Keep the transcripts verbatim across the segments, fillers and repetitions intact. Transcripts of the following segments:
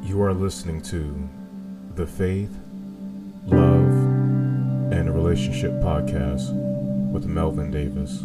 You are listening to the Faith, Love, and Relationship Podcast with Melvin Davis.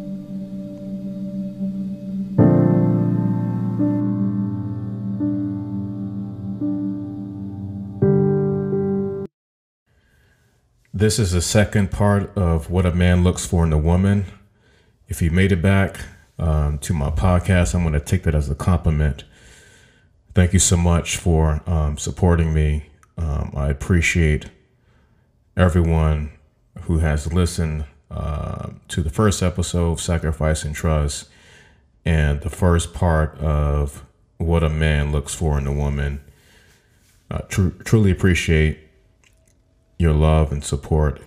This is the second part of what a man looks for in a woman. If you made it back um, to my podcast, I'm going to take that as a compliment. Thank you so much for um, supporting me. Um, I appreciate everyone who has listened uh, to the first episode of Sacrifice and Trust and the first part of what a man looks for in a woman. I tr- truly appreciate your love and support.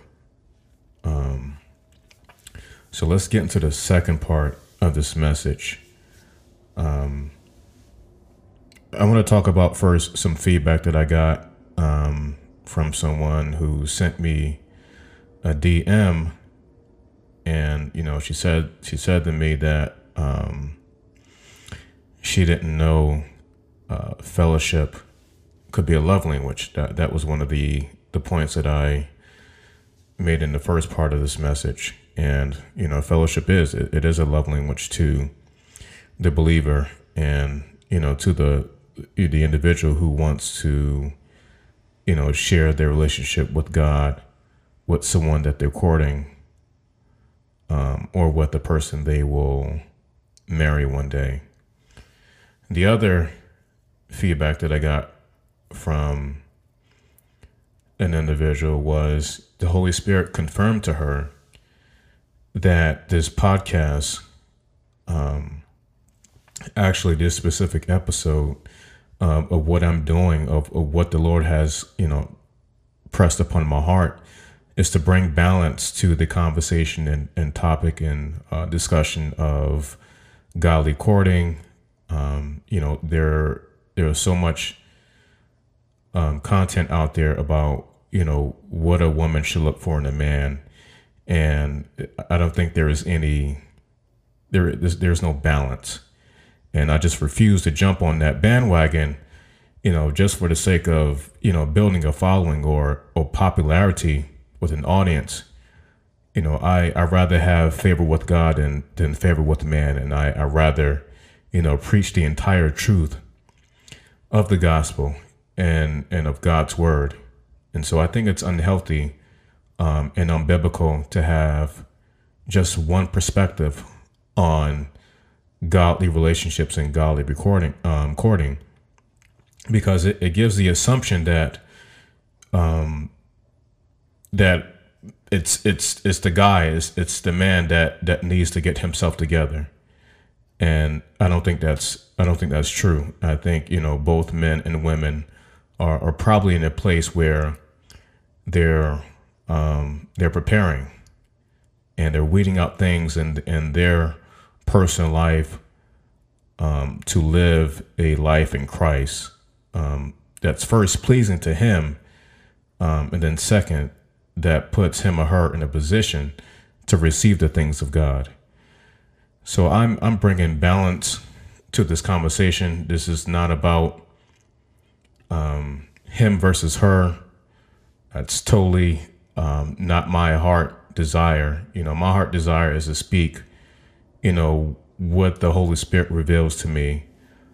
Um, so let's get into the second part of this message. Um, I want to talk about first some feedback that I got um, from someone who sent me a D M, and you know, she said she said to me that um, she didn't know uh, fellowship could be a love language. That that was one of the the points that I made in the first part of this message. And you know, fellowship is it, it is a love language to the believer, and you know, to the the individual who wants to, you know, share their relationship with God, with someone that they're courting, um, or with the person they will marry one day. The other feedback that I got from an individual was the Holy Spirit confirmed to her that this podcast, um, actually this specific episode uh, of what I'm doing, of, of what the Lord has, you know, pressed upon my heart, is to bring balance to the conversation and, and topic and uh, discussion of godly courting. Um, you know, there there is so much um, content out there about, you know, what a woman should look for in a man, and I don't think there is any there there's, there's no balance. And I just refuse to jump on that bandwagon, you know, just for the sake of, you know, building a following or, or popularity with an audience. You know, I, I rather have favor with God than, than favor with man. And I, I rather, you know, preach the entire truth of the gospel and, and of God's word. And so I think it's unhealthy um, and unbiblical to have just one perspective on godly relationships and godly recording, um, courting, because it, it gives the assumption that, um, that it's, it's, it's the guy, it's, it's the man that, that needs to get himself together. And I don't think that's, I don't think that's true. I think, you know, both men and women are, are probably in a place where they're, um, they're preparing and they're weeding out things in, in their personal life um, to live a life in Christ um, that's first pleasing to him, um, and then second, that puts him or her in a position to receive the things of God. So I'm I'm bringing balance to this conversation. This is not about um, him versus her. That's totally um, not my heart desire. You know, my heart desire is to speak, you know, what the Holy Spirit reveals to me,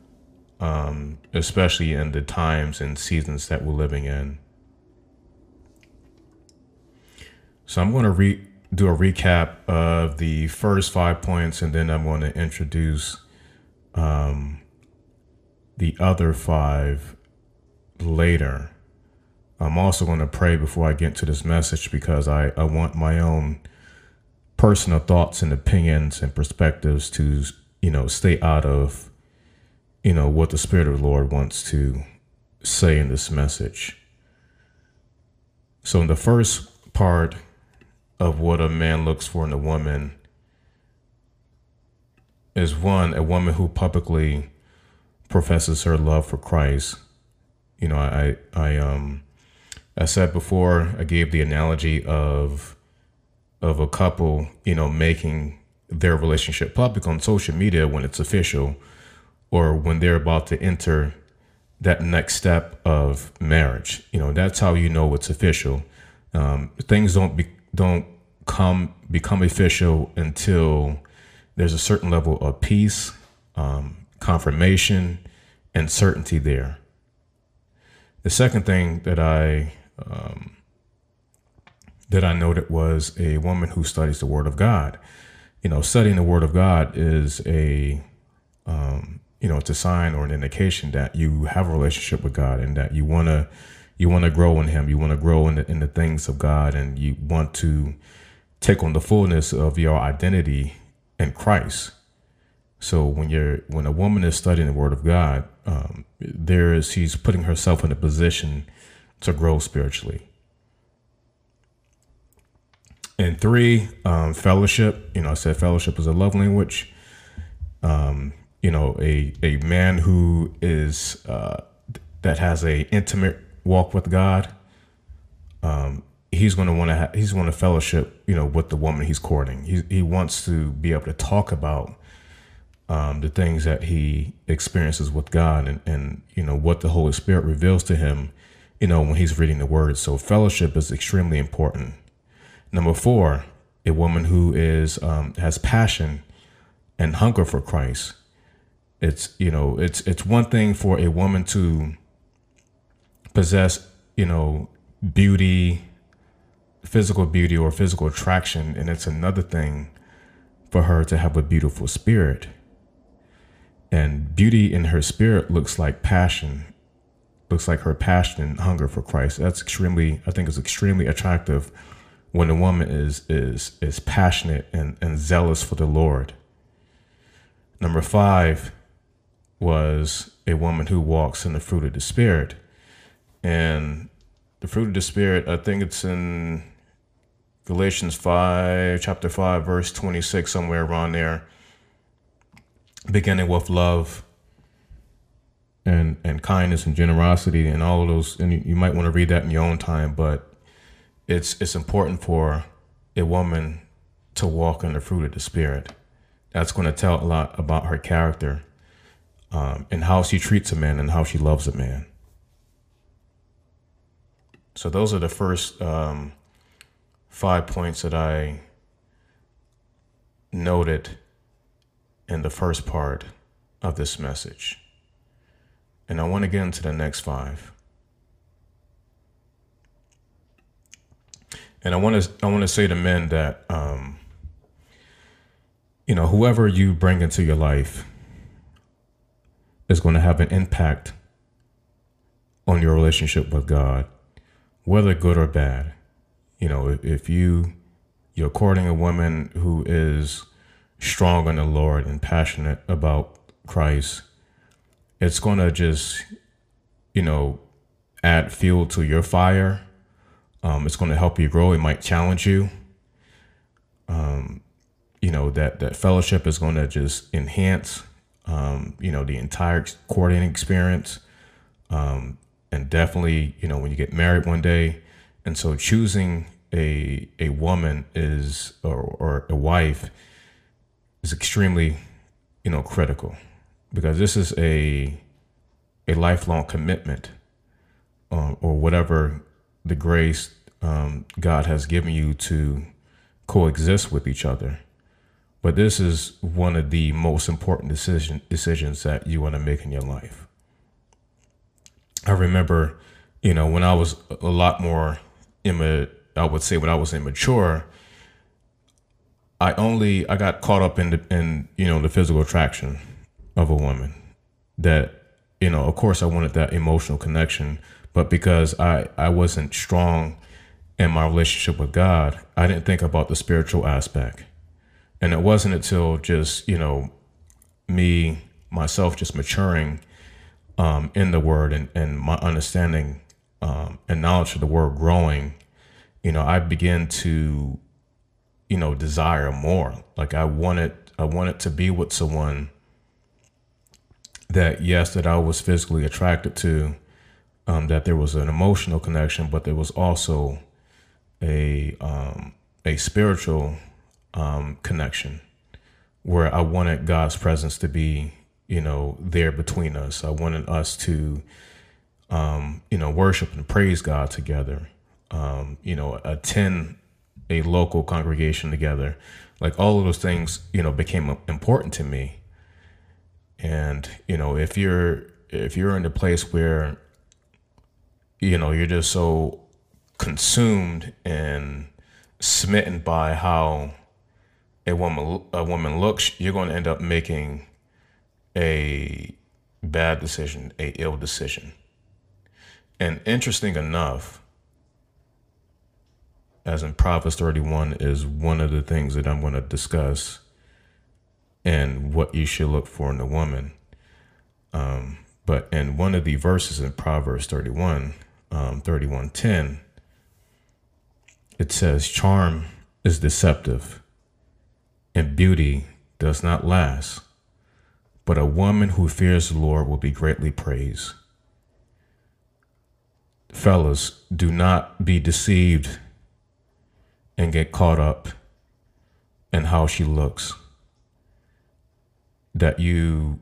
um, especially in the times and seasons that we're living in. So I'm going to re- do a recap of the first five points, and then I'm going to introduce um, the other five later. I'm also going to pray before I get to this message, because I, I want my own personal thoughts and opinions and perspectives to, you know, stay out of, you know, what the Spirit of the Lord wants to say in this message. So in the first part of what a man looks for in a woman is, one, a woman who publicly professes her love for Christ. You know, I, I, um, I said before, I gave the analogy of of a couple, you know, making their relationship public on social media when it's official, or when they're about to enter that next step of marriage. You know, that's how you know it's official. Um, things don't be, don't come become official until there's a certain level of peace, um, confirmation, and certainty there. The second thing that I um, that I noted was a woman who studies the Word of God. You know, studying the Word of God is a um, you know, it's a sign or an indication that you have a relationship with God and that you wanna you wanna grow in Him. You want to grow in the, in the things of God, and you want to take on the fullness of your identity in Christ. So when you're when a woman is studying the Word of God, um, there is she's putting herself in a position to grow spiritually. And three, um, fellowship. You know, I said fellowship is a love language. Um, you know, a a man who is uh, that has a intimate walk with God. Um, he's going to want to ha- he's going to fellowship, you know, with the woman he's courting. He he wants to be able to talk about um, the things that he experiences with God, and and you know what the Holy Spirit reveals to him, you know, when he's reading the Word. So fellowship is extremely important. Number four, a woman who is um, has passion and hunger for Christ. It's you know it's it's one thing for a woman to possess, you know, beauty, physical beauty or physical attraction, and it's another thing for her to have a beautiful spirit. And beauty in her spirit looks like passion, looks like her passion and hunger for Christ. That's extremely, I think, is extremely attractive when a woman is is is passionate and, and zealous for the Lord. Number five was a woman who walks in the fruit of the Spirit. And the fruit of the Spirit, I think it's in Galatians five, chapter five, verse twenty-six, somewhere around there, beginning with love and and kindness and generosity and all of those. And you, you might want to read that in your own time, but it's it's important for a woman to walk in the fruit of the Spirit. That's going to tell a lot about her character, um, and how she treats a man and how she loves a man. So those are the first um, five points that I noted in the first part of this message. And I want to get into the next five. And I want to I want to say to men that, um, you know, whoever you bring into your life is going to have an impact on your relationship with God, whether good or bad. You know, if you you're courting a woman who is strong in the Lord and passionate about Christ, it's going to just, you know, add fuel to your fire. Um, it's going to help you grow. It might challenge you. Um, you know, that, that fellowship is going to just enhance, um, you know, the entire courting experience. Um, and definitely, you know, when you get married one day. And so choosing a, a woman is, or, or a wife is extremely, you know, critical, because this is a, a lifelong commitment, um, or whatever the grace um, God has given you to coexist with each other. But this is one of the most important decision, decisions that you want to make in your life. I remember, you know, when I was a lot more, imma- I would say when I was immature, I only, I got caught up in the, in, you know, the physical attraction of a woman that, you know, of course I wanted that emotional connection, but because I, I wasn't strong in my relationship with God, I didn't think about the spiritual aspect. And it wasn't until just, you know, me, myself just maturing um, in the Word, and, and my understanding um, and knowledge of the Word growing, you know, I began to, you know, desire more. Like I wanted, I wanted to be with someone that, yes, that I was physically attracted to, um, that there was an emotional connection, but there was also a um, a spiritual um, connection where I wanted God's presence to be you know, there between us. I wanted us to, um, you know, worship and praise God together, um, you know, attend a local congregation together. Like all of those things, you know, became important to me. And, you know, if you're, if you're in a place where, you know, you're just so consumed and smitten by how a woman, a woman looks, you're going to end up making a bad decision, a ill decision. And interesting enough, as in Proverbs thirty-one is one of the things that I'm going to discuss and what you should look for in a woman. Um, but in one of the verses in Proverbs thirty-one, um, thirty-one ten, it says, charm is deceptive and beauty does not last, but a woman who fears the Lord will be greatly praised. Fellas, do not be deceived and get caught up in how she looks. That you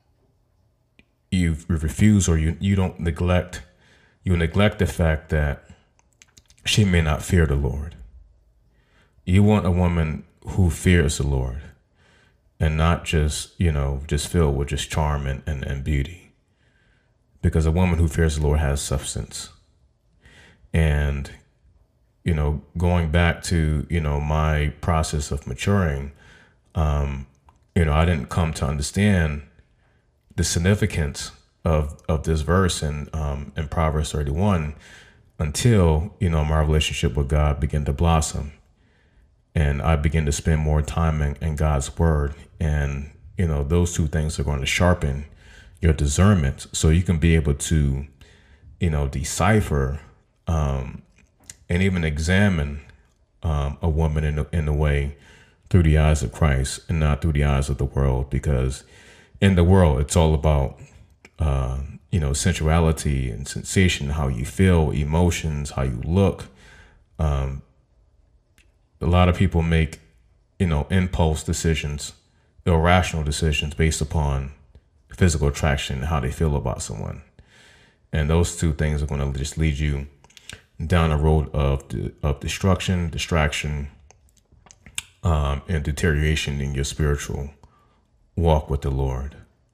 you refuse or you, you don't neglect, you neglect the fact that she may not fear the Lord. You want a woman who fears the Lord and not just, you know, just filled with just charm and, and, and beauty. Because a woman who fears the Lord has substance. And, you know, going back to, you know, my process of maturing, um, you know, I didn't come to understand the significance of, of this verse in, um, in Proverbs thirty-one until, you know, my relationship with God began to blossom. And I began to spend more time in, in God's word. And, you know, those two things are going to sharpen your discernment so you can be able to, you know, decipher um, and even examine um, a woman in a, in a way through the eyes of Christ and not through the eyes of the world. Because in the world, it's all about, uh, you know, sensuality and sensation, how you feel, emotions, how you look. Um, a lot of people make, you know, impulse decisions, irrational decisions based upon physical attraction and how they feel about someone. And those two things are going to just lead you down a road of, of destruction, distraction, um, and deterioration in your spiritual walk with the Lord.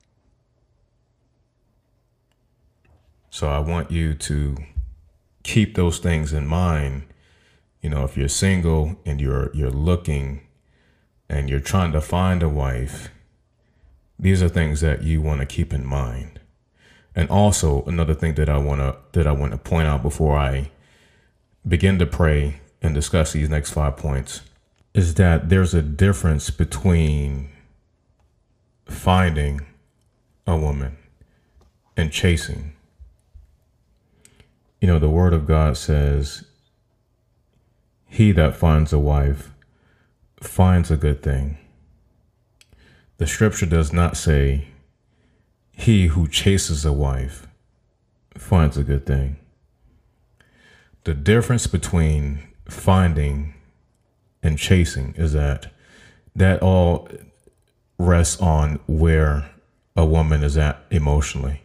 So I want you to keep those things in mind. You know, if you're single and you're you're looking and you're trying to find a wife, these are things that you want to keep in mind. And also another thing that I want to that I want to point out before I begin to pray and discuss these next five points is that there's a difference between finding a woman and chasing. You know, the word of God says, he that finds a wife finds a good thing. The scripture does not say, he who chases a wife finds a good thing. The difference between finding and chasing is that that all rests on where a woman is at emotionally.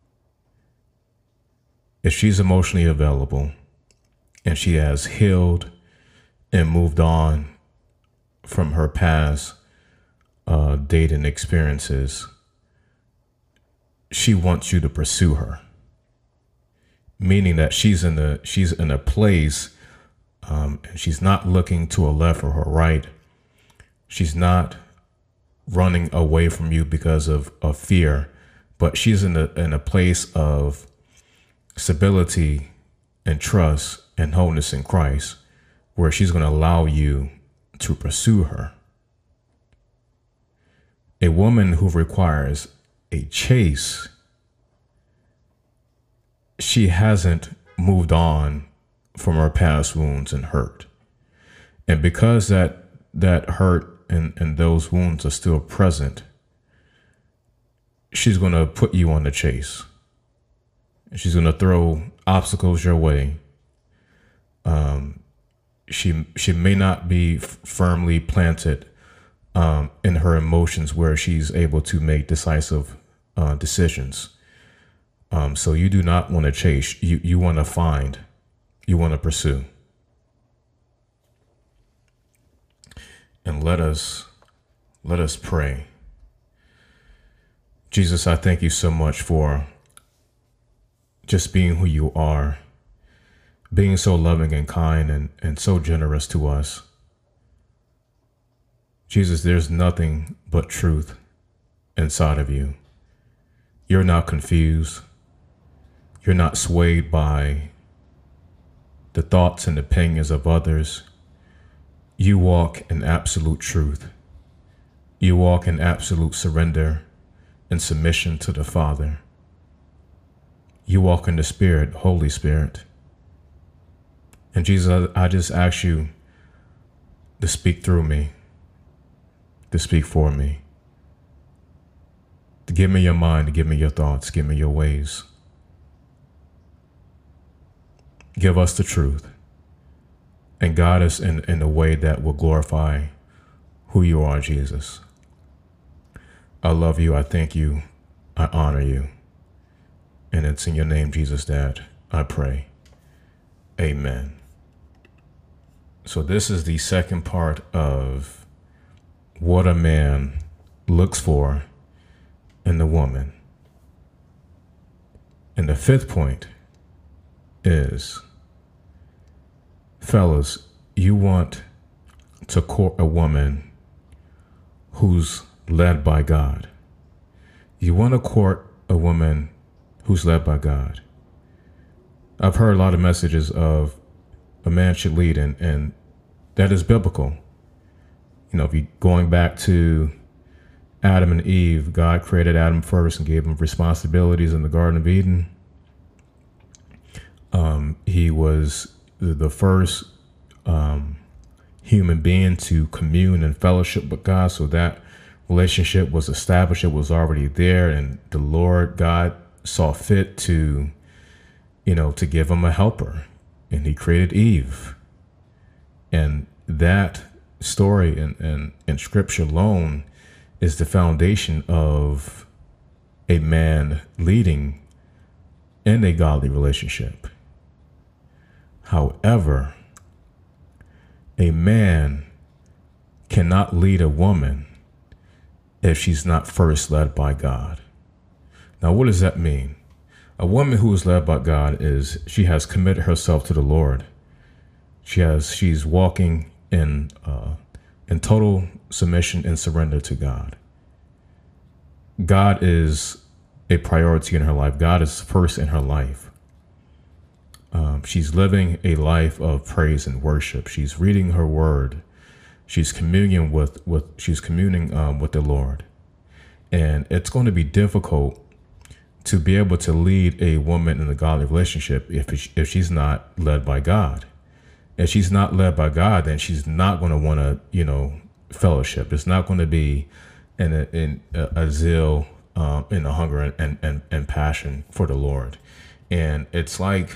If she's emotionally available and she has healed and moved on from her past uh, dating experiences, she wants you to pursue her. Meaning that she's in a she's in a place, um, she's not looking to a left or her right. She's not running away from you because of, of fear, but she's in a in a place of stability and trust and wholeness in Christ, where she's going to allow you to pursue her. A woman who requires a chase, she hasn't moved on from her past wounds and hurt. And because that that hurt and, and those wounds are still present, she's going to put you on the chase. She's going to throw obstacles your way. Um, she she may not be f- firmly planted um, in her emotions where she's able to make decisive uh, decisions. Um, so you do not want to chase. You you want to find. You want to pursue. And let us let us pray. Jesus, I thank you so much for just being who you are, being so loving and kind and, and so generous to us. Jesus, there's nothing but truth inside of you. You're not confused. You're not swayed by the thoughts and opinions of others. You walk in absolute truth. You walk in absolute surrender and submission to the Father. You walk in the Spirit, Holy Spirit. And Jesus, I, I just ask you to speak through me, to speak for me, to give me your mind, to give me your thoughts, give me your ways. Give us the truth and guide us in, in a way that will glorify who you are, Jesus. I love you. I thank you. I honor you. And it's in your name, Jesus, that I pray. Amen. So this is the second part of what a man looks for in the woman. And the fifth point is, fellas, you want to court a woman who's led by God. You want to court a woman who's led by God. I've heard a lot of messages of a man should lead, and, and that is biblical. You know, if you going back to Adam and Eve, God created Adam first and gave him responsibilities in the Garden of Eden. Um, he was the first um, human being to commune and fellowship with God, so that relationship was established. It was already there, and the Lord God saw fit to, you know, to give him a helper, and he created Eve. And that story and and, and scripture alone is the foundation of a man leading in a godly relationship. However, a man cannot lead a woman if she's not first led by God. Now, what does that mean? A woman who is led by God is she has committed herself to the Lord. She has she's walking in uh, in total submission and surrender to God. God is a priority in her life. God is first in her life. Um, she's living a life of praise and worship. She's reading her word. She's communing with with she's communing um, with the Lord, and it's going to be difficult to be able to lead a woman in a godly relationship if if she's not led by God. If she's not led by God, then she's not going to want to, you know, fellowship. It's not going to be in a, in a, a zeal, um, in a hunger and, and, and, and passion for the Lord. And it's like,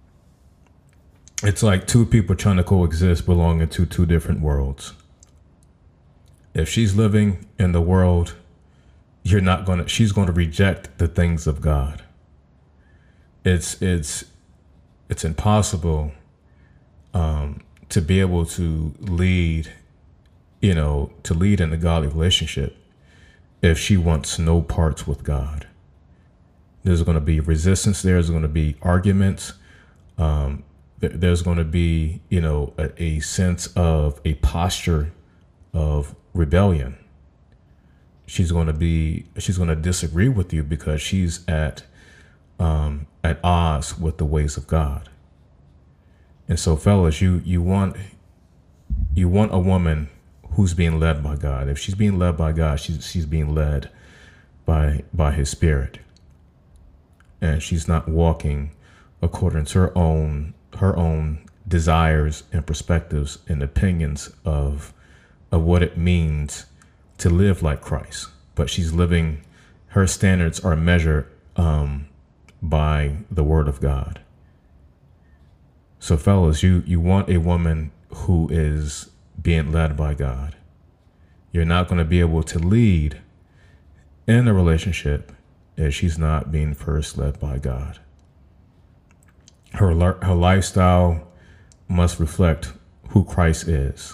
it's like two people trying to coexist belonging to two different worlds. If she's living in the world, you're not going to, she's going to reject the things of God. It's, it's, it's impossible um, to be able to lead, you know, to lead in a godly relationship if she wants no parts with God. There's going to be resistance. There's going to be arguments. Um, th- there's going to be, you know, a, a sense of a posture of rebellion. She's going to be, she's going to disagree with you because she's at, um, at odds with the ways of God. And so, fellas, you, you want, you want a woman who's being led by God. If she's being led by God, she's, she's being led by, by his Spirit. And she's not walking according to her own, her own desires and perspectives and opinions of, of what it means to live like Christ. But she's living, her standards are measured um, by the word of God. So fellas, you, you want a woman who is being led by God. You're not going to be able to lead in a relationship if she's not being first led by God. Her, her lifestyle must reflect who Christ is.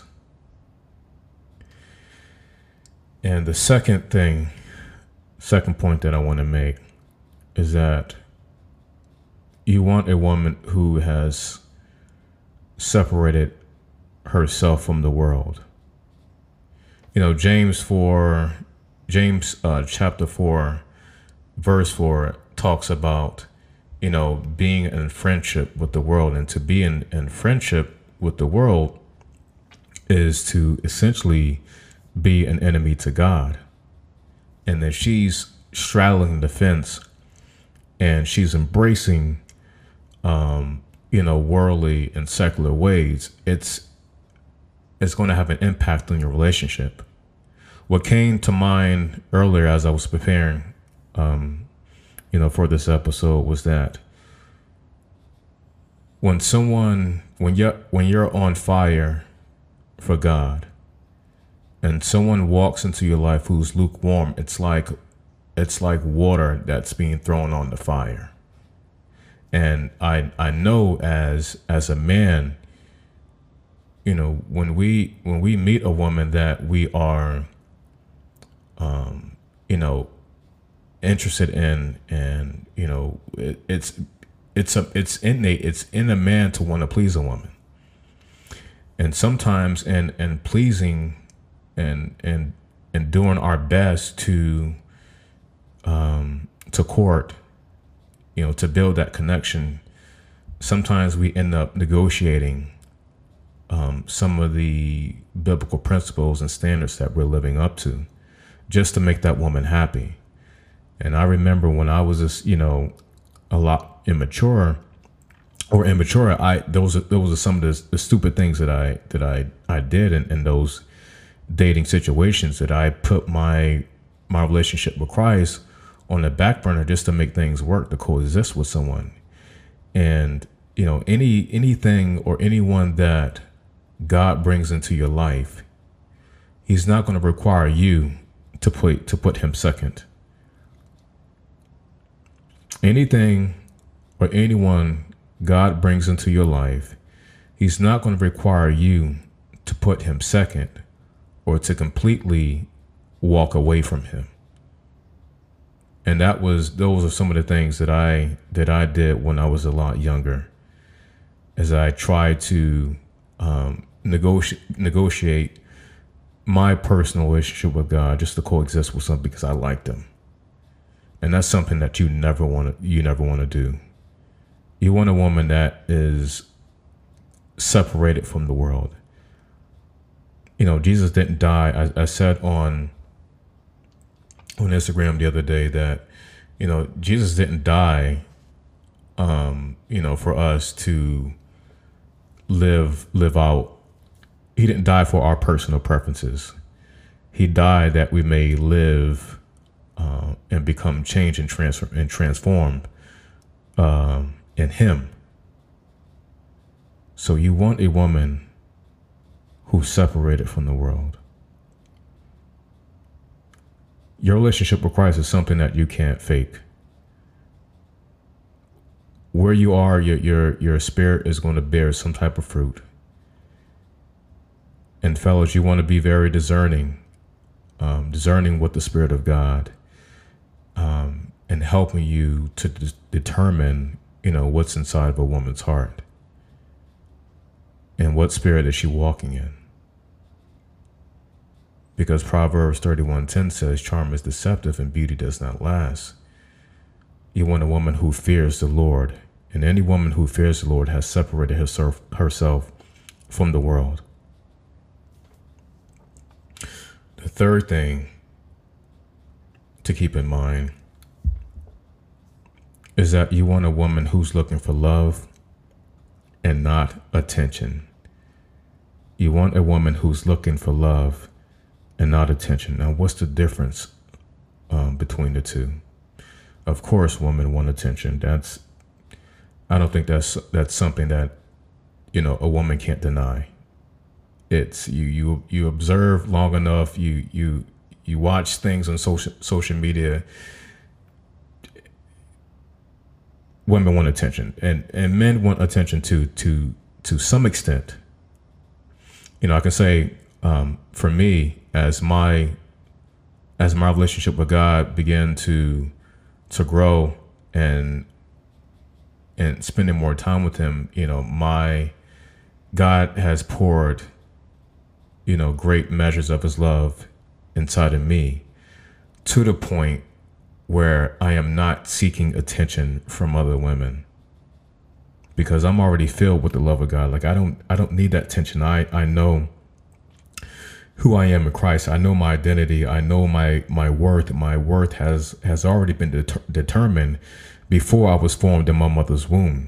And the second thing, second point that I want to make is that you want a woman who has separated herself from the world. You know, James four, James uh, chapter four, verse four talks about, you know, being in friendship with the world, and to be in, in friendship with the world is to essentially be an enemy to God. And that she's straddling the fence and she's embracing, um, you know, worldly and secular ways, it's it's going to have an impact on your relationship. What came to mind earlier as I was preparing, um, you know, for this episode was that when someone, when you're, when you're on fire for God and someone walks into your life who's lukewarm, it's like, it's like water that's being thrown on the fire. And I, I know as, as a man, you know, when we, when we meet a woman that we are, um, you know, interested in, and, you know, it, it's, it's a, it's innate, it's in a man to want to please a woman. And sometimes in, in pleasing and, and, and doing our best to, um, to court, you know, to build that connection, sometimes we end up negotiating um, some of the biblical principles and standards that we're living up to just to make that woman happy. And I remember when I was, just, you know, a lot immature or immature, I, those are, those are some of the, the stupid things that I, that I, I did in, in those dating situations, that I put my, my relationship with Christ on the back burner just to make things work, to coexist with someone. And, you know, any, anything or anyone that God brings into your life, he's not going to require you to put, to put him second. Anything or anyone God brings into your life, he's not going to require you to put him second or to completely walk away from him. And that was, those are some of the things that I, that I did when I was a lot younger, as I tried to um, negotiate, negotiate my personal relationship with God just to coexist with something because I liked him. And that's something that you never want to, you never want to do. You want a woman that is separated from the world. You know, Jesus didn't die. I, I said on, on Instagram the other day that, you know, Jesus didn't die, um, you know, for us to live, live out. He didn't die for our personal preferences. He died that we may live uh, and become changed and transfer and transformed um, in him. So you want a woman who's separated from the world. Your relationship with Christ is something that you can't fake. Where you are, your, your, your spirit is going to bear some type of fruit. And fellas, you want to be very discerning, um, discerning with the Spirit of God, um, and helping you to de- determine, you know, what's inside of a woman's heart and what spirit is she walking in. Because Proverbs thirty-one ten says, charm is deceptive and beauty does not last. You want a woman who fears the Lord, and any woman who fears the Lord has separated herself, herself from the world. The third thing to keep in mind is that you want a woman who's looking for love and not attention. You want a woman who's looking for love and not attention. Now, what's the difference um, between the two? Of course, women want attention. That's, I don't think that's, that's something that, you know, a woman can't deny. It's you you you observe long enough, you you you watch things on social social media. Women want attention, and and men want attention too, to to some extent. You know, I can say, um, for me, as my as my relationship with God began to to grow, and and spending more time with Him, you know, my God has poured, you know, great measures of His love inside of me, to the point where I am not seeking attention from other women, because I'm already filled with the love of God. Like I don't I don't need that attention. I I know who I am in Christ. I know my identity. I know my my worth. My worth has has already been det- determined before I was formed in my mother's womb.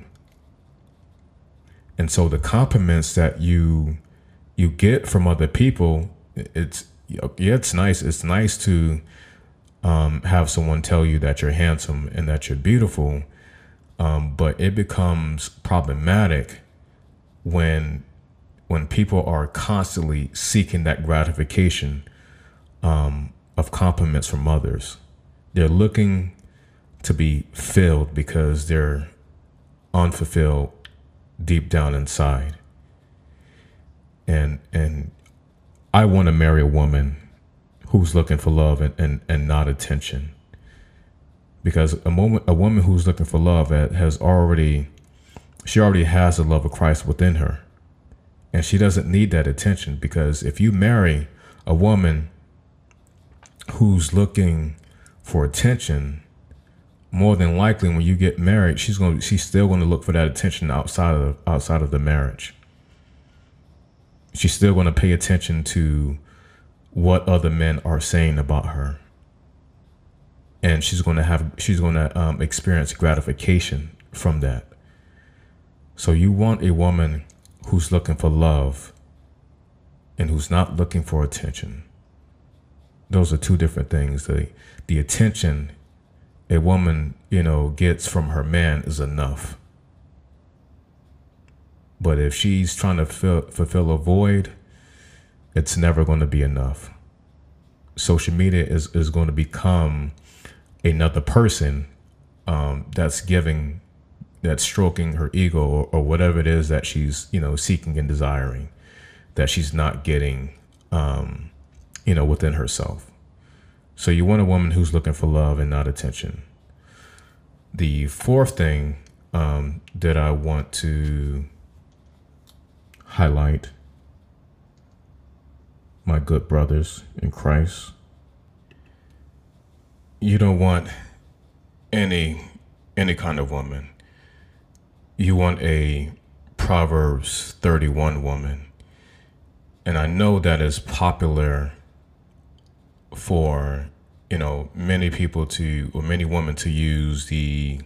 And so the compliments that you you get from other people, it's yeah, it's nice. It's nice to um, have someone tell you that you're handsome and that you're beautiful, um, but it becomes problematic when when people are constantly seeking that gratification um, of compliments from others. They're looking to be filled because they're unfulfilled deep down inside. And and I want to marry a woman who's looking for love and, and, and not attention. Because a moment a woman who's looking for love has already she already has the love of Christ within her. And she doesn't need that attention, because if you marry a woman who's looking for attention, more than likely when you get married, she's going to, she's still going to look for that attention outside of outside of the marriage. She's still going to pay attention to what other men are saying about her, and she's going to have she's going to um, experience gratification from that. So you want a woman who's looking for love and who's not looking for attention. Those are two different things. The the attention a woman, you know, gets from her man is enough. But if she's trying to fill, fulfill a void, it's never going to be enough. Social media is, is going to become another person um, that's giving, that's stroking her ego, or, or whatever it is that she's, you know, seeking and desiring, that she's not getting, um, you know, within herself. So you want a woman who's looking for love and not attention. The fourth thing um, that I want to highlight, my good brothers in Christ, you don't want any any kind of woman. You want a Proverbs thirty-one woman. And I know that is popular for, you know, many people to, or many women to use the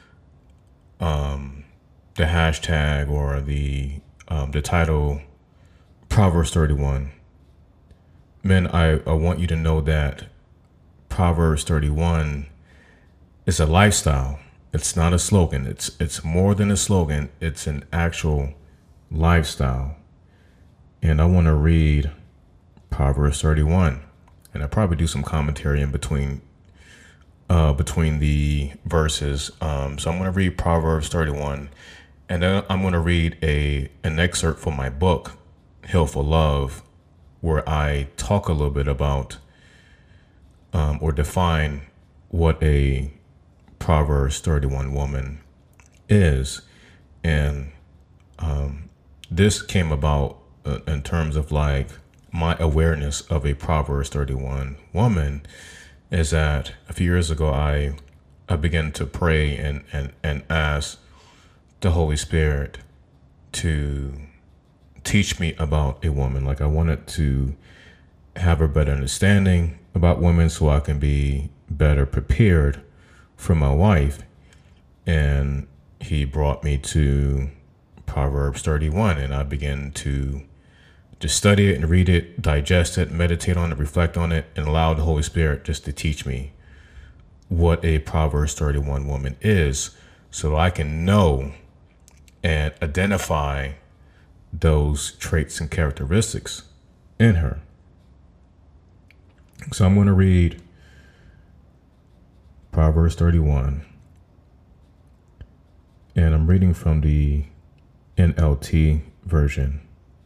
um the hashtag or the um the title Proverbs thirty-one. Men, I, I want you to know that Proverbs thirty-one is a lifestyle. It's not a slogan. It's it's more than a slogan. It's an actual lifestyle. And I want to read Proverbs thirty-one. And I'll probably do some commentary in between uh, between the verses. Um, so I'm going to read Proverbs thirty-one. And then I'm going to read a an excerpt from my book, Hill for Love, where I talk a little bit about um, or define what a Proverbs thirty-one woman is. And um, this came about uh, in terms of like my awareness of a Proverbs thirty-one woman, is that a few years ago, I I began to pray and, and, and ask the Holy Spirit to teach me about a woman. Like I wanted to have a better understanding about women so I can be better prepared for my wife. And he brought me to Proverbs thirty-one, and I began to just study it and read it, digest it, meditate on it, reflect on it, and allow the Holy Spirit just to teach me what a Proverbs thirty-one woman is, so I can know and identify those traits and characteristics in her. So I'm going to read Proverbs thirty-one, and I'm reading from the N L T version.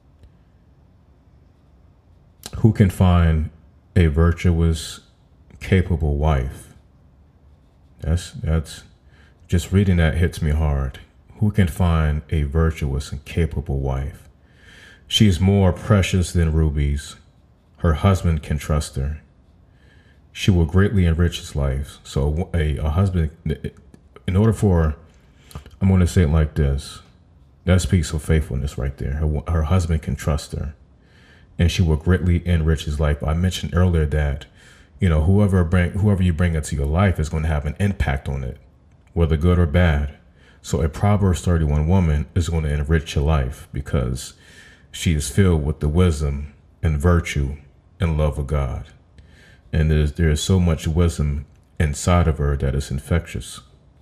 Who can find a virtuous, capable wife? That's that's just reading that hits me hard. Who can find a virtuous and capable wife? She is more precious than rubies. Her husband can trust her. She will greatly enrich his life. So a, a husband, in order for, I'm going to say it like this. That speaks of faithfulness right there. Her, her husband can trust her, and she will greatly enrich his life. I mentioned earlier that, you know, whoever bring whoever you bring into your life is going to have an impact on it, whether good or bad. So a Proverbs thirty-one woman is going to enrich your life because she is filled with the wisdom and virtue and love of God. And there's, there is so much wisdom inside of her that is infectious.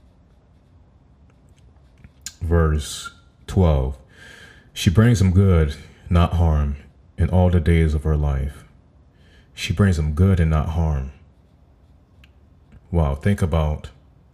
Verse twelve, she brings him good, not harm, in all the days of her life. She brings him good and not harm. Wow, think about,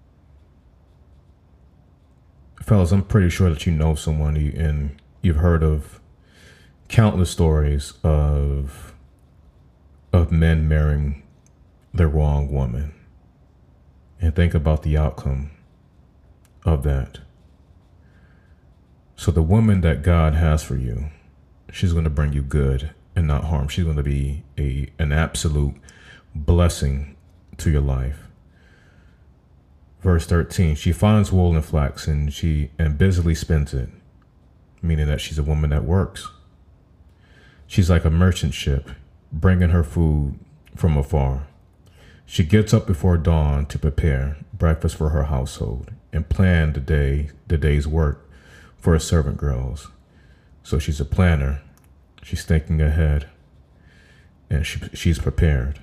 fellas, I'm pretty sure that you know someone and you've heard of countless stories of of men marrying the wrong woman. And think about the outcome of that. So the woman that God has for you, she's going to bring you good and not harm. She's going to be a an absolute blessing to your life. Verse thirteen, she finds wool and flax and she and busily spins it, meaning that she's a woman that works. She's like a merchant ship, bringing her food from afar. She gets up before dawn to prepare breakfast for her household and plan the day, the day's work for her servant girls. So she's a planner. She's thinking ahead, and she she's prepared.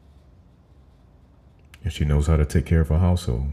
And she knows how to take care of her household.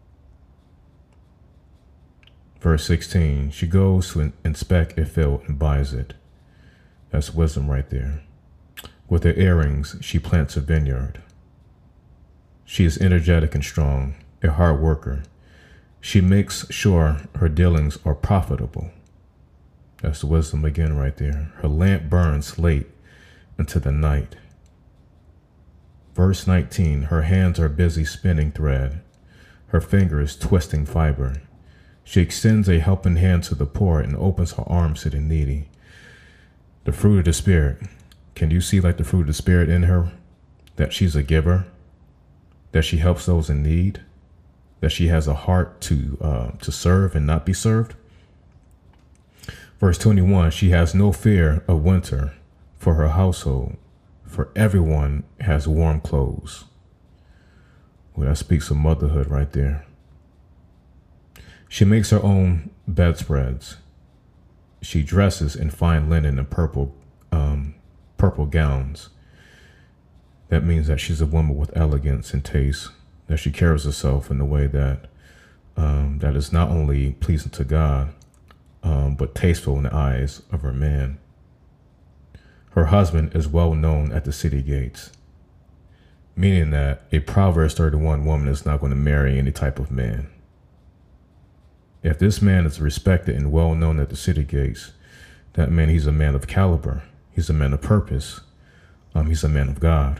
Verse sixteen, she goes to inspect a field and buys it. That's wisdom right there. With her earrings, she plants a vineyard. She is energetic and strong, a hard worker. She makes sure her dealings are profitable. That's the wisdom again right there. Her lamp burns late into the night. Verse nineteen, her hands are busy spinning thread. Her fingers twisting fiber. She extends a helping hand to the poor and opens her arms to the needy. The fruit of the Spirit. Can you see like the fruit of the Spirit in her? That she's a giver, that she helps those in need, that she has a heart to uh, to serve and not be served. Verse twenty-one, she has no fear of winter for her household, for everyone has warm clothes. Well, that speaks of motherhood right there. She makes her own bedspreads. She dresses in fine linen and purple, um, purple gowns. That means that she's a woman with elegance and taste, that she carries herself in a way that um, that is not only pleasing to God, um, but tasteful in the eyes of her man. Her husband is well known at the city gates, meaning that a Proverbs thirty-one woman is not going to marry any type of man. If this man is respected and well known at the city gates, that means he's a man of caliber. He's a man of purpose. Um, he's a man of God.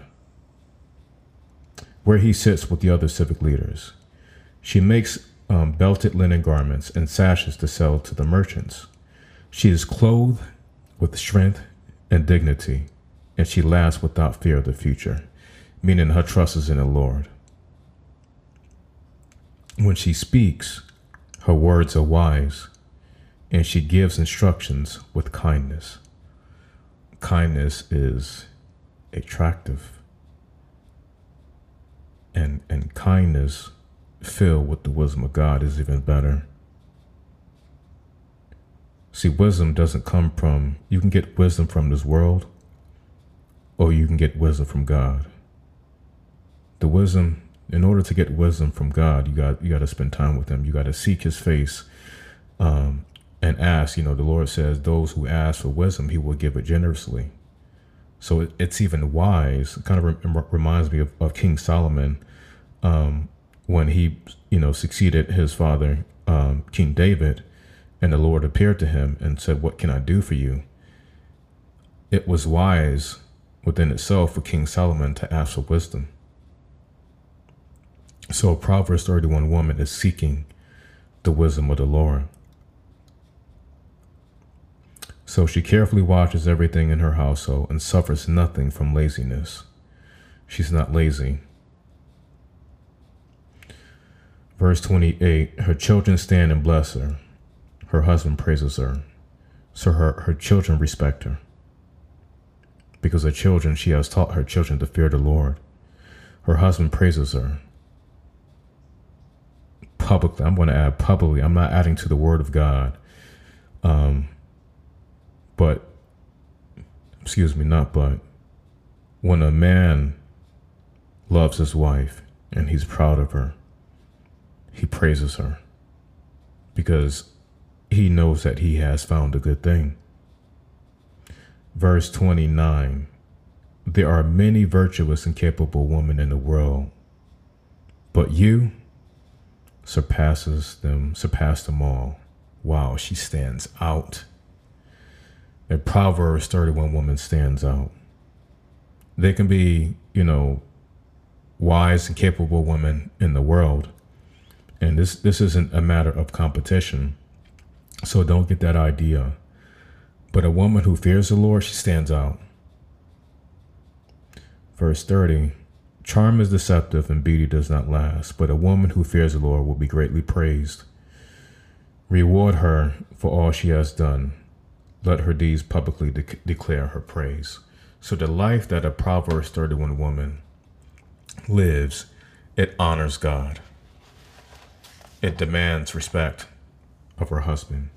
Where he sits with the other civic leaders, she makes um, belted linen garments and sashes to sell to the merchants. She is clothed with strength and dignity, and she laughs without fear of the future, meaning her trust is in the Lord. When she speaks, her words are wise, and she gives instructions with kindness. Kindness is attractive, and, and kindness filled with the wisdom of God is even better. See, wisdom doesn't come from, you can get wisdom from this world, or you can get wisdom from God. The wisdom, in order to get wisdom from God, you got you got to spend time with him. You got to seek his face um, and ask. You know, the Lord says those who ask for wisdom, he will give it generously. So it, it's even wise. It kind of re- reminds me of, of King Solomon um, when he, you know, succeeded his father, um, King David, and the Lord appeared to him and said, "What can I do for you?" It was wise within itself for King Solomon to ask for wisdom. So a Proverbs thirty-one woman is seeking the wisdom of the Lord. So she carefully watches everything in her household and suffers nothing from laziness. She's not lazy. Verse twenty-eight, her children stand and bless her. Her husband praises her. So her, her children respect her. Because her children, she has taught her children to fear the Lord. Her husband praises her. Publicly, I'm going to add publicly. I'm not adding to the word of God. Um, but, excuse me, not but. When a man loves his wife and he's proud of her, he praises her because he knows that he has found a good thing. Verse twenty-nine, there are many virtuous and capable women in the world, but you surpasses them, surpass them all. Wow, she stands out. A Proverbs thirty-one woman stands out. They can be, you know, wise and capable women in the world. And this, this isn't a matter of competition. So don't get that idea. But a woman who fears the Lord, she stands out. Verse thirty, charm is deceptive and beauty does not last, but a woman who fears the Lord will be greatly praised. Reward her for all she has done. Let her deeds publicly de- declare her praise. So the life that a Proverbs thirty-one woman lives, it honors God. It demands respect of her husband.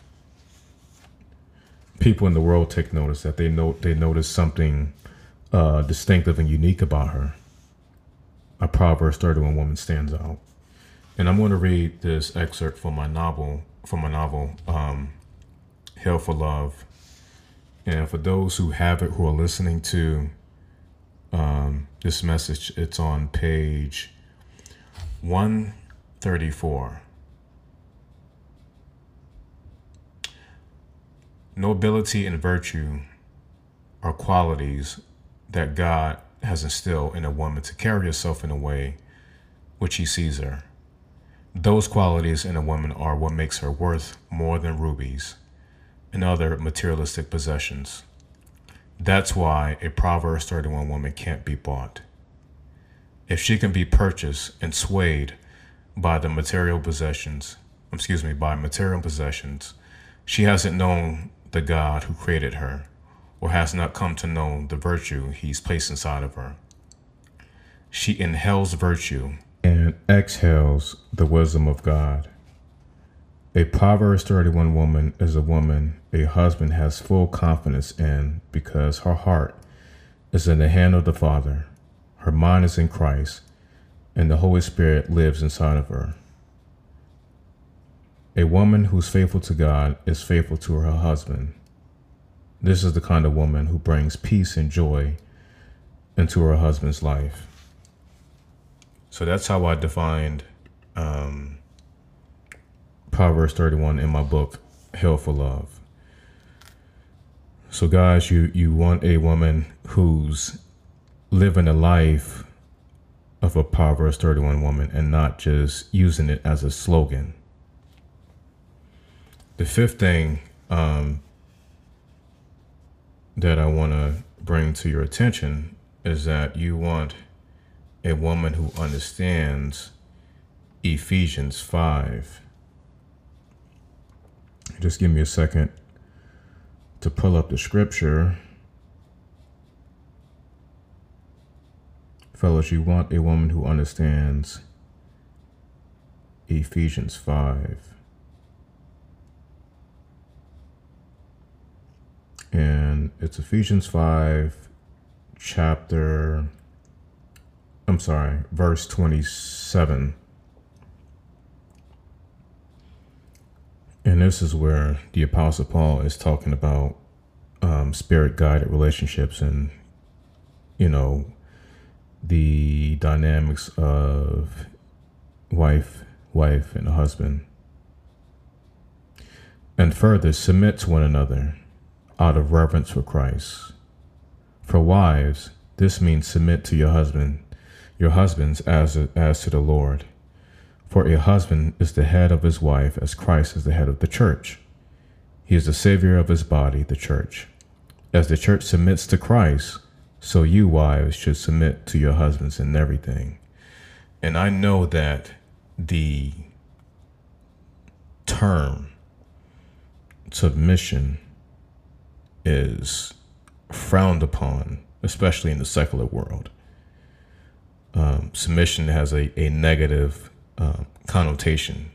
People in the world take notice that they note they notice something uh, distinctive and unique about her. A Proverbs thirty-one woman stands out. And I'm going to read this excerpt from my novel, from my novel, um, Hell for Love. And for those who have it, who are listening to um, this message, it's on page one thirty-four. Nobility and virtue are qualities that God has instilled in a woman to carry herself in a way which he sees her. Those qualities in a woman are what makes her worth more than rubies and other materialistic possessions. That's why a Proverbs thirty-one woman can't be bought. If she can be purchased and swayed by the material possessions, excuse me, by material possessions, she hasn't known the God who created her, or has not come to know the virtue he's placed inside of her. She inhales virtue and exhales the wisdom of God. A Proverbs thirty-one woman is a woman a husband has full confidence in because her heart is in the hand of the Father, her mind is in Christ, and the Holy Spirit lives inside of her. A woman who's faithful to God is faithful to her husband. This is the kind of woman who brings peace and joy into her husband's life. So that's how I defined um, Proverbs thirty-one in my book, Hell for Love. So guys, you, you want a woman who's living a life of a Proverbs thirty-one woman and not just using it as a slogan. The fifth thing um, that I want to bring to your attention is that you want a woman who understands Ephesians five. Just give me a second to pull up the scripture. Fellas, you want a woman who understands Ephesians five. And it's Ephesians five, chapter, I'm sorry, verse twenty-seven. And this is where the Apostle Paul is talking about um, spirit guided relationships and, you know, the dynamics of wife, wife, and a husband. And further, submit to one another out of reverence for Christ. For wives, this means submit to your husband, your husbands as as to the Lord. For a husband is the head of his wife, as Christ is the head of the church. He is the Savior of his body, the church. As the church submits to Christ, so you wives should submit to your husbands in everything. And I know that the term submission is frowned upon, especially in the secular world. Um, submission has a, a negative uh, connotation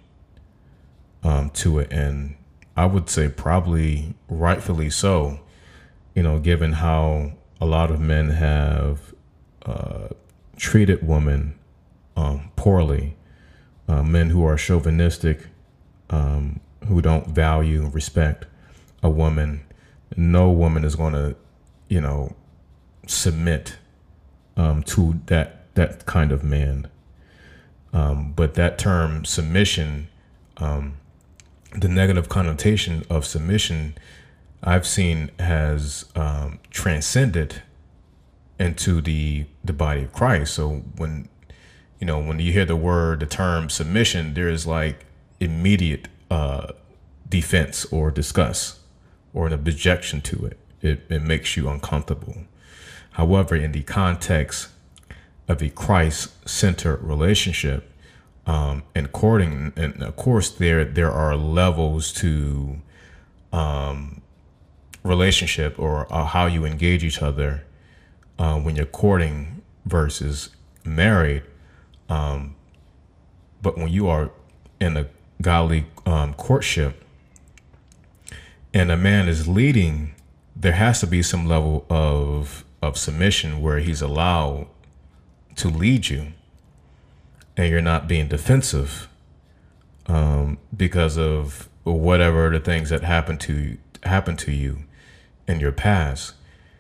um, to it. And I would say probably rightfully so, you know, given how a lot of men have uh, treated women um, poorly, uh, men who are chauvinistic, um, who don't value and respect a woman. No woman is going to, you know, submit um, to that that kind of man. Um, but that term submission, um, the negative connotation of submission, I've seen has um, transcended into the the body of Christ. So when you know when you hear the word, the term submission, there is like immediate uh, defense or disgust or an objection to it. It it makes you uncomfortable. However, in the context of a Christ-centered relationship um, and courting, and of course there there are levels to um, relationship or uh, how you engage each other uh, when you're courting versus married. Um, but when you are in a godly um, courtship and a man is leading, there has to be some level of of submission where he's allowed to lead you and you're not being defensive um, because of whatever the things that happened to happen to you in your past.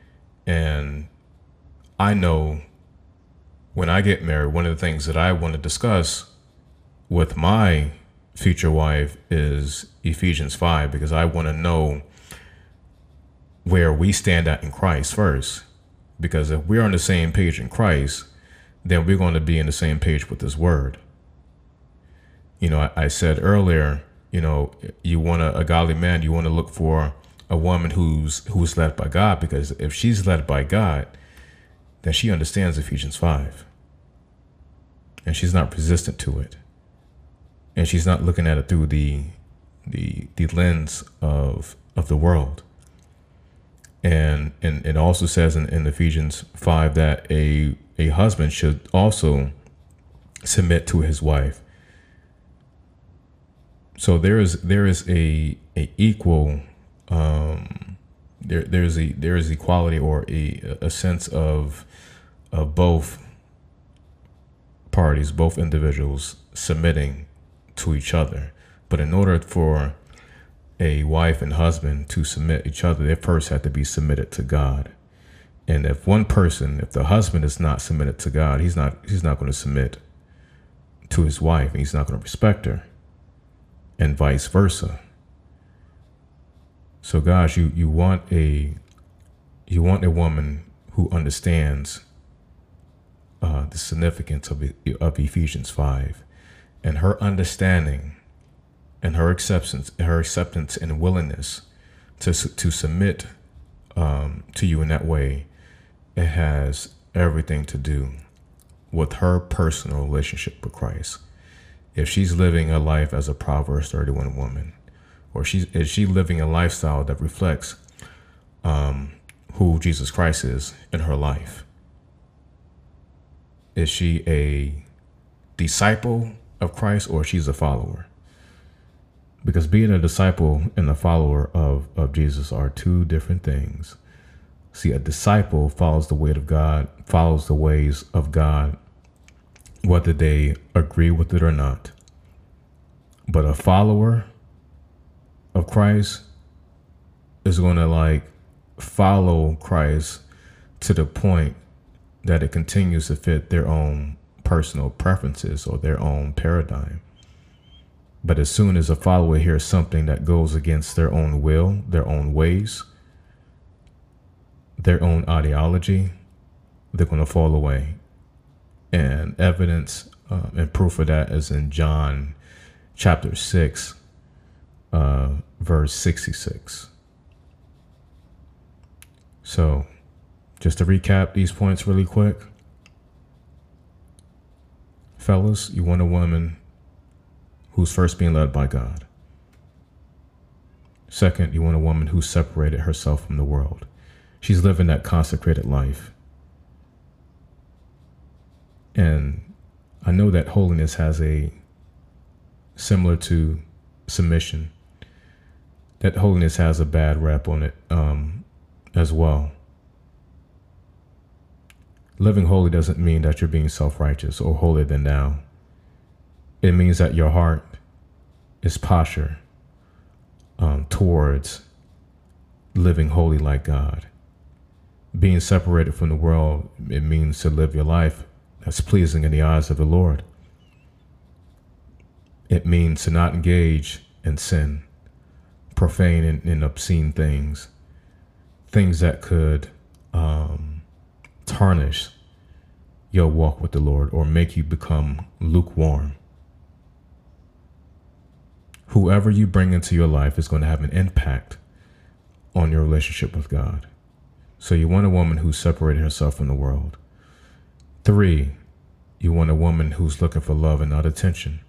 And I know when I get married, one of the things that I want to discuss with my future wife is Ephesians five, because I want to know where we stand at in Christ first. Because if we're on the same page in Christ, then we're going to be in the same page with His Word. You know, I, I said earlier, you know, you want a, a godly man, you want to look for a woman who's who's led by God, because if she's led by God, then she understands Ephesians five. And she's not resistant to it. And she's not looking at it through the the the lens of of the world. And and it also says in, in Ephesians five that a a husband should also submit to his wife. So there is there is a a equal um, there there's a there is equality or a a sense of of both parties, both individuals submitting to each other. But in order for a wife and husband to submit each other, they first have to be submitted to God. And if one person, if the husband is not submitted to God, he's not he's not going to submit to his wife, and he's not going to respect her, and vice versa. So guys, you you want a you want a woman who understands uh, the significance of of Ephesians five, and her understanding and her acceptance, her acceptance and willingness to to submit um, to you in that way. It has everything to do with her personal relationship with Christ. If she's living a life as a Proverbs thirty-one woman, or she's is she living a lifestyle that reflects um, who Jesus Christ is in her life? Is she a disciple of Christ, or she's a follower? Because being a disciple and a follower of, of Jesus are two different things. See, a disciple follows the way of God, follows the ways of God, whether they agree with it or not. But a follower of Christ is going to like follow Christ to the point that it continues to fit their own personal preferences or their own paradigm. But as soon as a follower hears something that goes against their own will, their own ways, their own ideology, they're going to fall away. And evidence uh, and proof of that is in John chapter six, uh, verse sixty-six. So just to recap these points really quick. Fellas, you want a woman who's first being led by God. Second, you want a woman who's separated herself from the world. She's living that consecrated life. And I know that holiness has a, similar to submission, that holiness has a bad rap on it um, as well. Living holy doesn't mean that you're being self-righteous or holier than thou. It means that your heart is posture um, towards living holy like God. Being separated from the world, it means to live your life that's pleasing in the eyes of the Lord. It means to not engage in sin, profane and, and obscene things, things that could um, tarnish your walk with the Lord or make you become lukewarm. Whoever you bring into your life is going to have an impact on your relationship with God. So you want a woman who's separated herself from the world. Three, you want a woman who's looking for love and not attention.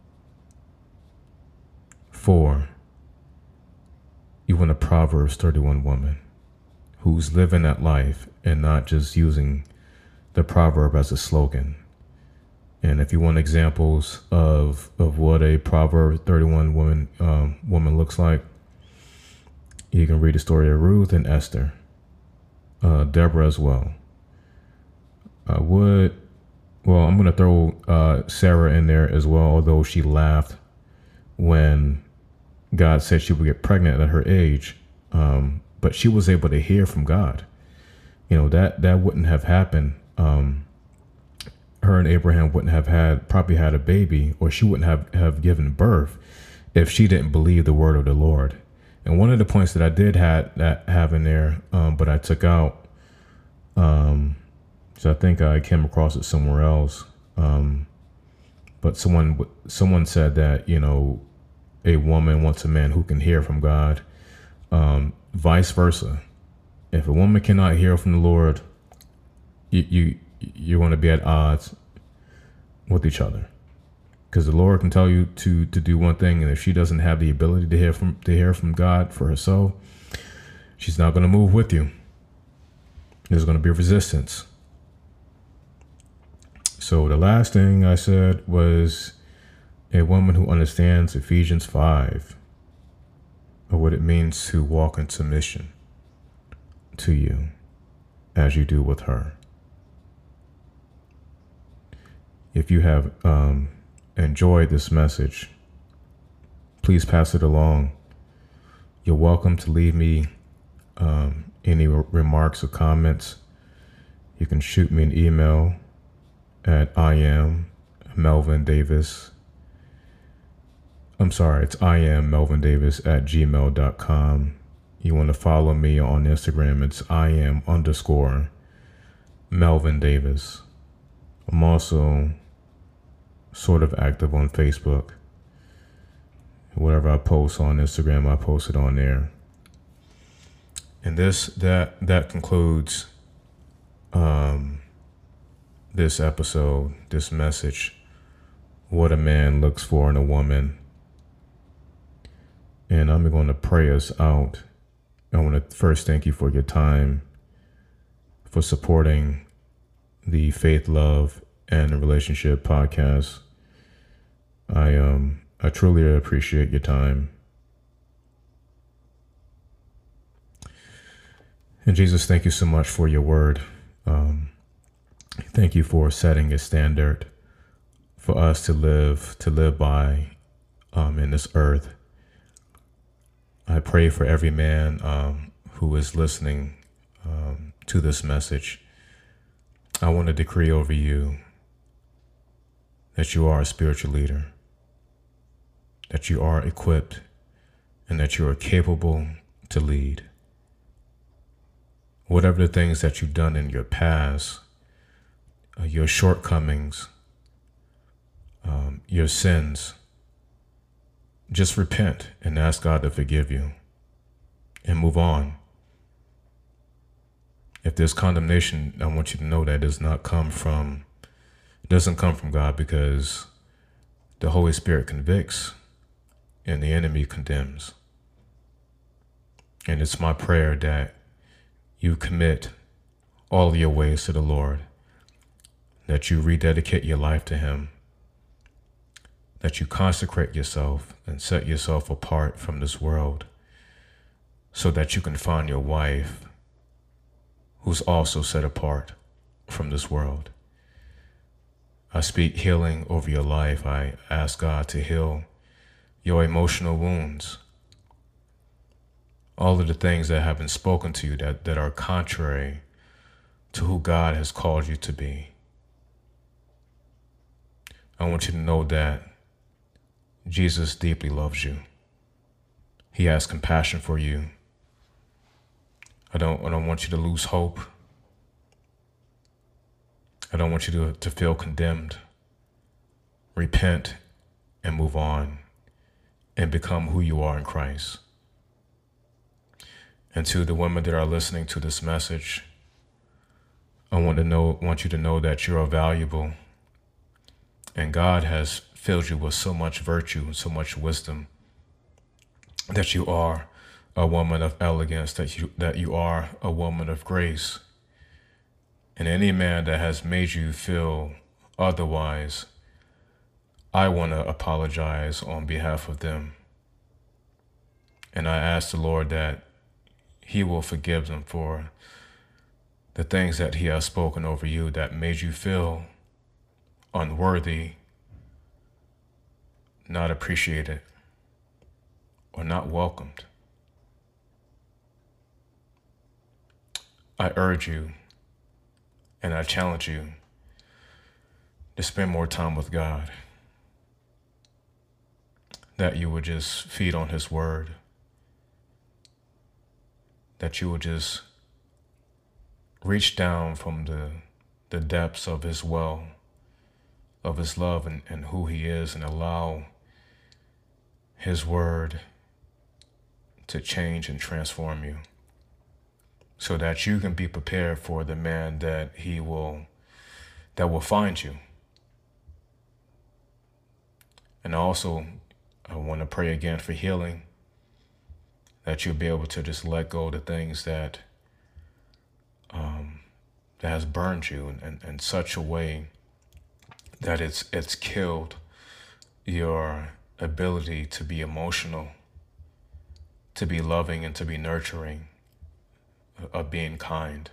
Four, you want a Proverbs thirty-one woman who's living that life and not just using the proverb as a slogan. And if you want examples of of what a Proverbs thirty-one woman um, woman looks like, you can read the story of Ruth and Esther, uh, Deborah as well. I would, well, I'm going to throw uh, Sarah in there as well, although she laughed when God said she would get pregnant at her age. Um, but she was able to hear from God. You know, that, that wouldn't have happened. Um, her and Abraham wouldn't have had, probably had a baby, or she wouldn't have, have given birth if she didn't believe the word of the Lord. And one of the points that I did had that have in there, um, but I took out, um, so I think I came across it somewhere else. Um, but someone, someone said that, you know, a woman wants a man who can hear from God, um, vice versa. If a woman cannot hear from the Lord, you, you, you want to be at odds with each other, because the Lord can tell you to, to do one thing. And if she doesn't have the ability to hear from, to hear from God for herself, she's not going to move with you. There's going to be resistance. So the last thing I said was a woman who understands Ephesians five, or what it means to walk in submission to you as you do with her. If you have um, enjoyed this message, please pass it along. You're welcome to leave me um, any re- remarks or comments. You can shoot me an email at I am Melvin Davis. I'm sorry, it's I am Melvin Davis at gmail dot com. You want to follow me on Instagram, it's I am underscore Melvin Davis. I'm also sort of active on Facebook. Whatever I post on Instagram, I post it on there. And this that that concludes um, this episode, this message, what a man looks for in a woman. And I'm going to pray us out. I want to first thank you for your time, for supporting the Faith, Love, and Relationship podcast. I um I truly appreciate your time. And Jesus, thank you so much for your word. Um, thank you for setting a standard for us to live to live by um, in this earth. I pray for every man um, who is listening um, to this message. I want to decree over you that you are a spiritual leader, that you are equipped, and that you are capable to lead. Whatever the things that you've done in your past, uh, your shortcomings, um, your sins, just repent and ask God to forgive you and move on. If there's condemnation, I want you to know that does not come from, it doesn't come from God, because the Holy Spirit convicts and the enemy condemns. And it's my prayer that you commit all of your ways to the Lord, that you rededicate your life to Him, that you consecrate yourself and set yourself apart from this world so that you can find your wife who's also set apart from this world. I speak healing over your life. I ask God to heal your emotional wounds, all of the things that have been spoken to you that, that are contrary to who God has called you to be. I want you to know that Jesus deeply loves you. He has compassion for you. I don't, I don't want you to lose hope. I don't want you to, to feel condemned. Repent and move on and become who you are in Christ. And to the women that are listening to this message, I want to know, want you to know that you are valuable, and God has filled you with so much virtue and so much wisdom, that you are a woman of elegance, that you that you are a woman of grace. And any man that has made you feel otherwise, I want to apologize on behalf of them. And I ask the Lord that He will forgive them for the things that He has spoken over you that made you feel unworthy, not appreciated, or not welcomed. I urge you and I challenge you to spend more time with God, that you would just feed on His word, that you would just reach down from the, the depths of His well, of His love and, and who He is, and allow His word to change and transform you so that you can be prepared for the man that he will, that will find you. And also, I want to pray again for healing, that you'll be able to just let go of the things that um, that has burned you in, in, in such a way that it's it's killed your ability to be emotional, to be loving, and to be nurturing, of being kind.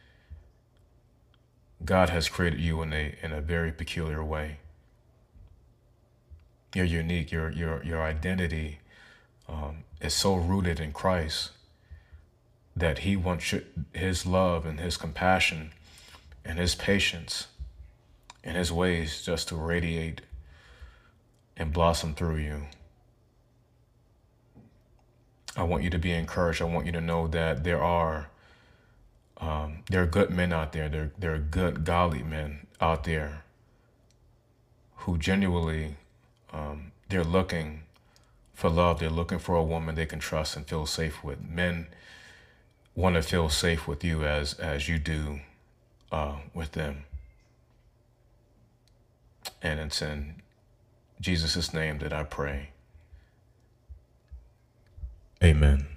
God has created you in a in a very peculiar way. You're unique. Your your your identity um, is so rooted in Christ that He wants your, His love and His compassion and His patience and His ways just to radiate and blossom through you. I want you to be encouraged. I want you to know that there are um, there are good men out there. There there are good, godly men out there who genuinely um, they're looking for love. They're looking for a woman they can trust and feel safe with. Men want to feel safe with you as as you do uh, with them. And it's in Jesus' name that I pray. Amen.